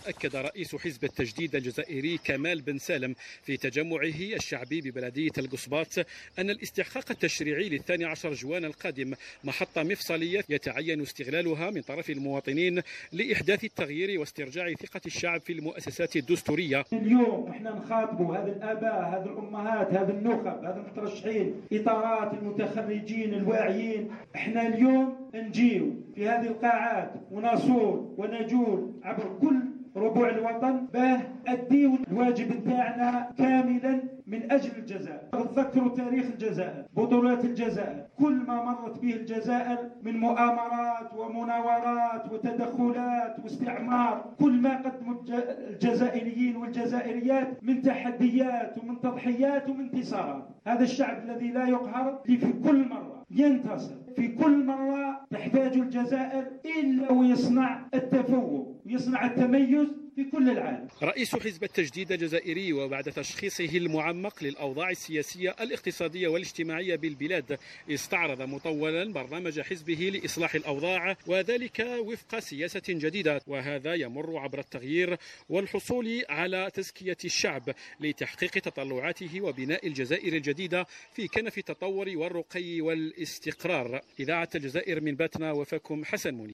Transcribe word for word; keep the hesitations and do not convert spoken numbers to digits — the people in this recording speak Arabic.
أكد رئيس حزب التجديد الجزائري كمال بن سالم في تجمعه الشعبي ببلدية القصباط أن الاستحقاق التشريعي للثاني عشر جوان القادم محطة مفصلية يتعين استغلالها من طرف المواطنين لإحداث التغيير واسترجاع ثقة الشعب في المؤسسات الدستورية. اليوم احنا نخاطبوا هذه الآباء، هذه الأمهات، هذه النخب، هذه المترشحين، إطارات المتخرجين الواعيين. احنا اليوم نجيو في هذه القاعات ونصول ونجول عبر كل ربوع الوطن باه أديو الواجب نتاعنا كاملا من أجل الجزائر. تذكروا تاريخ الجزائر، بطولات الجزائر، كل ما مرت به الجزائر من مؤامرات ومناورات وتدخلات واستعمار، كل ما قدموا الجزائريين والجزائريات من تحديات ومن تضحيات ومن انتصارات. هذا الشعب الذي لا يقهر اللي في كل مرة ينتصر، في كل مرة تحتاج الجزائر إلا ويصنع التفوق ويصنع التميز في كل العالم. رئيس حزب التجديد الجزائري وبعد تشخيصه المعمق للأوضاع السياسية الاقتصادية والاجتماعية بالبلاد استعرض مطولا برنامج حزبه لإصلاح الأوضاع، وذلك وفق سياسة جديدة، وهذا يمر عبر التغيير والحصول على تزكية الشعب لتحقيق تطلعاته وبناء الجزائر الجديدة في كنف التطور والرقي والاستقرار. إذاعة الجزائر من باتنا، وفاكم حسن منير.